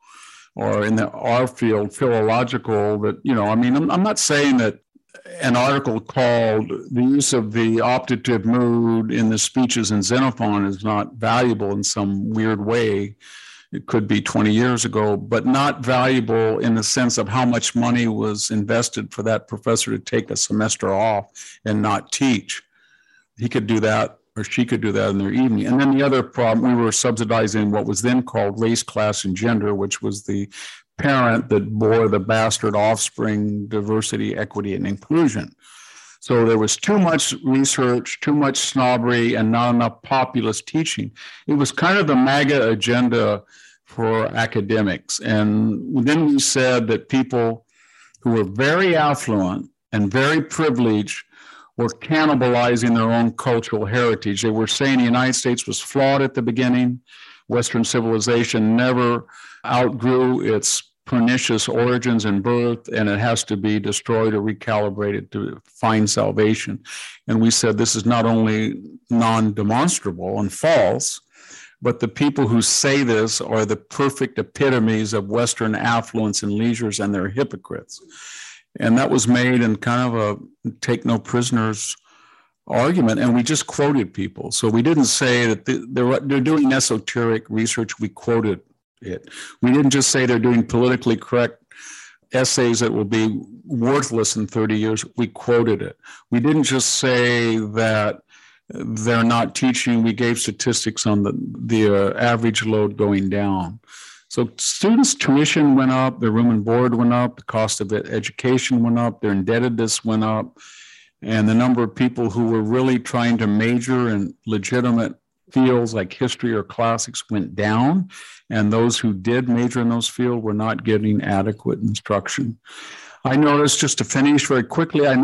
or in our field, philological, that, I mean, I'm not saying that an article called "The Use of the Optative Mood in the Speeches in Xenophon" is not valuable in some weird way. It could be 20 years ago, but not valuable in the sense of how much money was invested for that professor to take a semester off and not teach. He could do that, or she could do that in their evening. And then the other problem, we were subsidizing what was then called race, class, and gender, which was the parent that bore the bastard offspring, diversity, equity, and inclusion. So there was too much research, too much snobbery, and not enough populist teaching. It was kind of the MAGA agenda for academics. And then we said that people who were very affluent and very privileged were cannibalizing their own cultural heritage. They were saying the United States was flawed at the beginning. Western civilization never outgrew its pernicious origins and birth, and it has to be destroyed or recalibrated to find salvation. And we said this is not only non-demonstrable and false, but the people who say this are the perfect epitomes of Western affluence and leisures, and they're hypocrites. And that was made in kind of a take no prisoners argument, and we just quoted people. So we didn't say that they're doing esoteric research, we quoted it. We didn't just say they're doing politically correct essays that will be worthless in 30 years, we quoted it. We didn't just say that they're not teaching, we gave statistics on the average load going down. So students' tuition went up, their room and board went up, the cost of education went up, their indebtedness went up, and the number of people who were really trying to major in legitimate fields like history or classics went down, and those who did major in those fields were not getting adequate instruction. I noticed, just to finish very quickly, I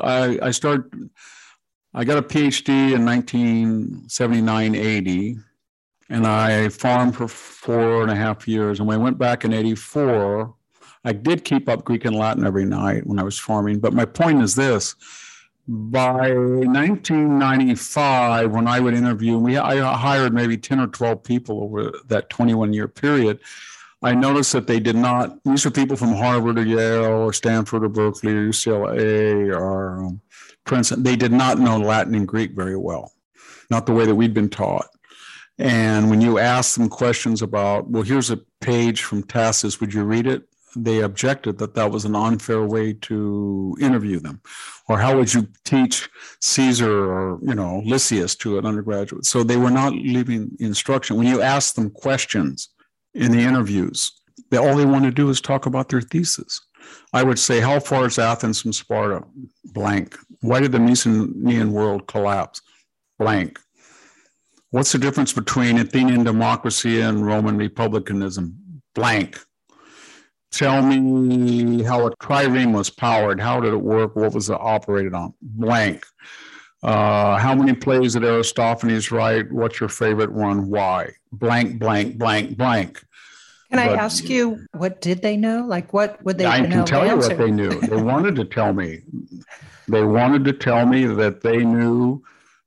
got a PhD in 1979-80, and I farmed for 4.5 years. And when I went back in 84, I did keep up Greek and Latin every night when I was farming. But my point is this: by 1995, when I would interview, I hired maybe 10 or 12 people over that 21-year period. I noticed that they did not, these are people from Harvard or Yale or Stanford or Berkeley or UCLA or Princeton. They did not know Latin and Greek very well, not the way that we'd been taught. And when you ask them questions about, well, here's a page from Tacitus, would you read it? They objected that that was an unfair way to interview them. Or how would you teach Caesar or, Lysias to an undergraduate? So they were not leaving instruction. When you ask them questions in the interviews, all they want to do is talk about their thesis. I would say, how far is Athens from Sparta? Blank. Why did the Mycenaean world collapse? Blank. What's the difference between Athenian democracy and Roman republicanism? Blank. Tell me how a trireme was powered. How did it work? What was it operated on? Blank. How many plays did Aristophanes write? What's your favorite one? Why? Blank, blank, blank, blank. Can I ask you, what did they know? Like, what would they know? I can tell you what they knew. They wanted to tell me. They wanted to tell me that they knew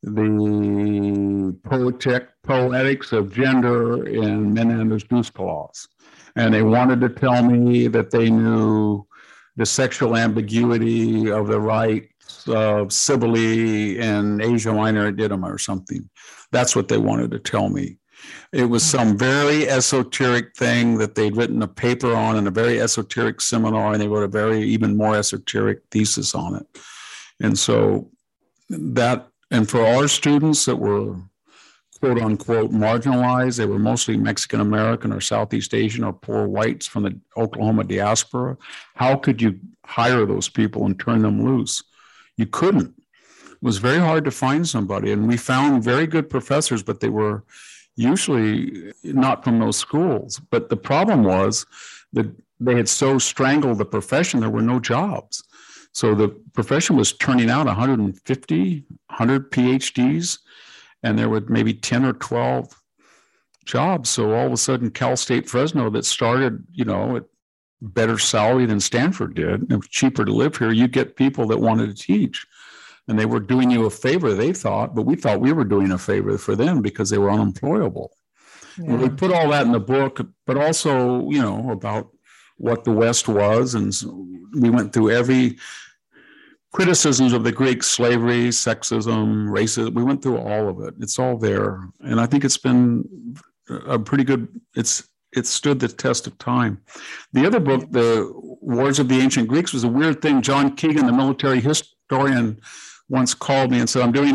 the poetics of gender in Menandus Douskalos. And they wanted to tell me that they knew the sexual ambiguity of the rights of Cybele in Asia Minor at Didyma or something. That's what they wanted to tell me. It was some very esoteric thing that they'd written a paper on in a very esoteric seminar, and they wrote a very even more esoteric thesis on it. And so and for our students that were quote unquote marginalized, they were mostly Mexican American or Southeast Asian or poor whites from the Oklahoma diaspora. How could you hire those people and turn them loose? You couldn't. It was very hard to find somebody. And we found very good professors, but they were usually not from those schools. But the problem was that they had so strangled the profession, there were no jobs. So the profession was turning out 150, 100 PhDs, and there were maybe 10 or 12 jobs. So all of a sudden, Cal State Fresno that started, at better salary than Stanford did, it was cheaper to live here, you get people that wanted to teach. And they were doing you a favor, they thought, but we thought we were doing a favor for them because they were unemployable. Yeah. We put all that in the book, but also, about what the West was. And we went through every criticisms of the Greek slavery, sexism, racism. We went through all of it. It's all there. And I think it's been a pretty good, it stood the test of time. The other book, The Wars of the Ancient Greeks, was a weird thing. John Keegan, the military historian, once called me and said, I'm doing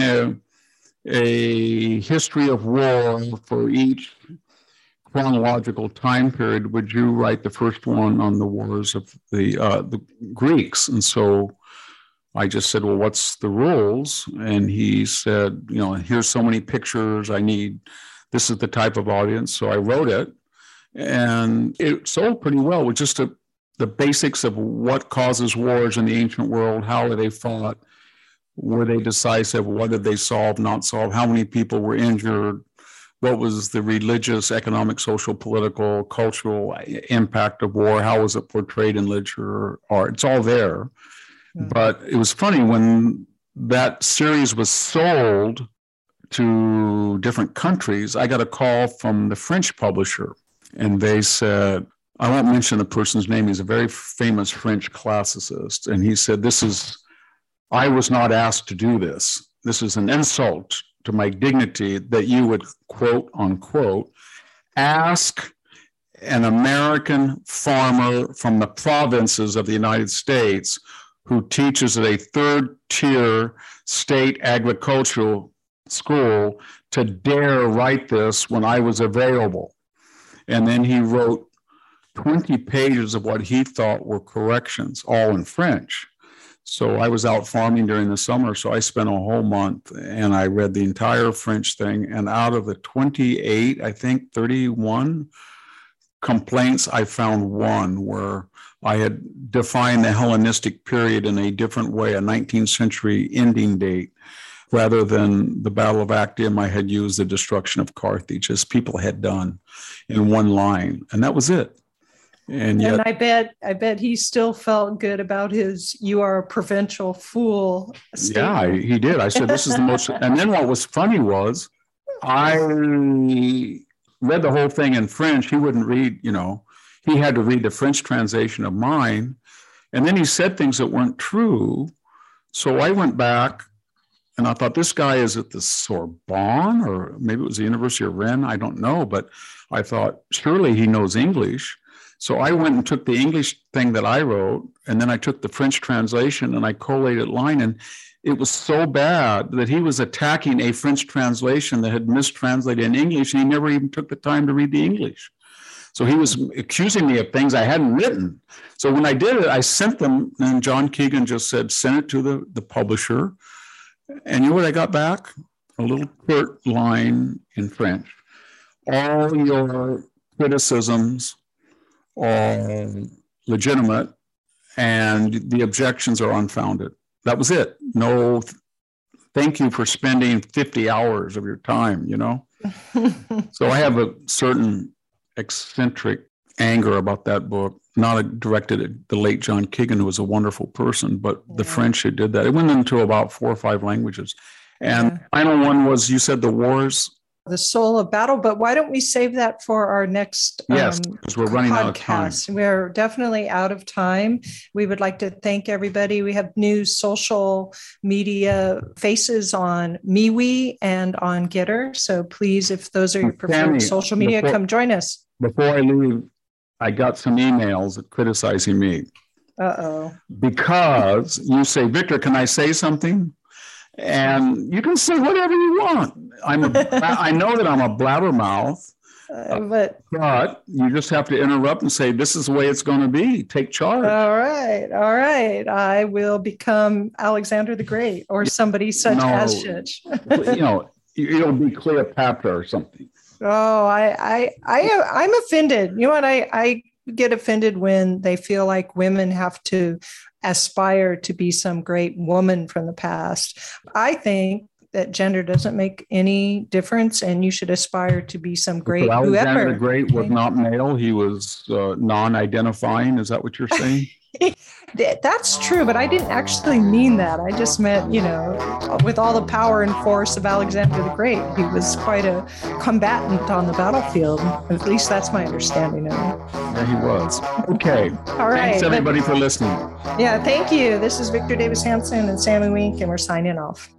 a history of war for each chronological time period. Would you write the first one on the wars of the Greeks? And so I just said, well, what's the rules? And he said, here's so many pictures this is the type of audience. So I wrote it, and it sold pretty well with just the basics of what causes wars in the ancient world. How are they fought? Were they decisive? What did they solve, not solve? How many people were injured? What was the religious, economic, social, political, cultural impact of war? How was it portrayed in literature or art? It's all there. But it was funny when that series was sold to different countries, I got a call from the French publisher, and they said, I won't mention the person's name, he's a very famous French classicist, and he said, I was not asked to do this. This is an insult to my dignity that you would, quote unquote, ask an American farmer from the provinces of the United States who teaches at a third-tier state agricultural school to dare write this when I was available. And then he wrote 20 pages of what he thought were corrections, all in French. So I was out farming during the summer, so I spent a whole month, and I read the entire French thing. And out of the 28, I think 31 complaints, I found one where I had defined the Hellenistic period in a different way, a 19th century ending date. Rather than the Battle of Actium, I had used the destruction of Carthage, as people had done in one line. And that was it. And yet, I bet he still felt good about his "you are a provincial fool" statement. Yeah, he did. I said, this is the most, and then what was funny was I read the whole thing in French. He wouldn't read, he had to read the French translation of mine. And then he said things that weren't true. So I went back and I thought, this guy is at the Sorbonne, or maybe it was the University of Rennes. I don't know. But I thought, surely he knows English. So I went and took the English thing that I wrote, and then I took the French translation and I collated line. And it was so bad that he was attacking a French translation that had mistranslated in English, and he never even took the time to read the English. So he was accusing me of things I hadn't written. So when I did it, I sent them, and John Keegan just said, send it to the publisher. And you know what I got back? A little curt line in French. All your criticisms are legitimate, and the objections are unfounded. That was it. No, thank you for spending 50 hours of your time, So I have a certain eccentric anger about that book, not directed at the late John Keegan, who was a wonderful person, but the French who did that. It went into about 4 or 5 languages. And final one was, you said The Wars. The Soul of Battle, but why don't we save that for our next yes, because we're running out of time. We're definitely out of time. We would like to thank everybody. We have new social media faces on MeWe and on Getter. So please, if those are your preferred social media, come join us. Before I leave, I got some emails criticizing me. Uh-oh. Because you say, Victor, can I say something? And you can say whatever you want. I know that I'm a blabbermouth, but you just have to interrupt and say, this is the way it's going to be. Take charge. All right. I will become Alexander the Great or somebody such as such. It'll be Cleopatra or something. Oh, I'm offended. You know what? I get offended when they feel like women have to aspire to be some great woman from the past. I think that gender doesn't make any difference, and you should aspire to be some great Alexander whoever. the Great was not male. He was non-identifying. Is that what you're saying? That's true, but I didn't actually mean that. I just meant, with all the power and force of Alexander the Great, he was quite a combatant on the battlefield. At least that's my understanding of him. Yeah, he was. Okay. All right. Thanks, everybody, for listening. Yeah, thank you. This is Victor Davis Hanson and Sammy Wink, and we're signing off.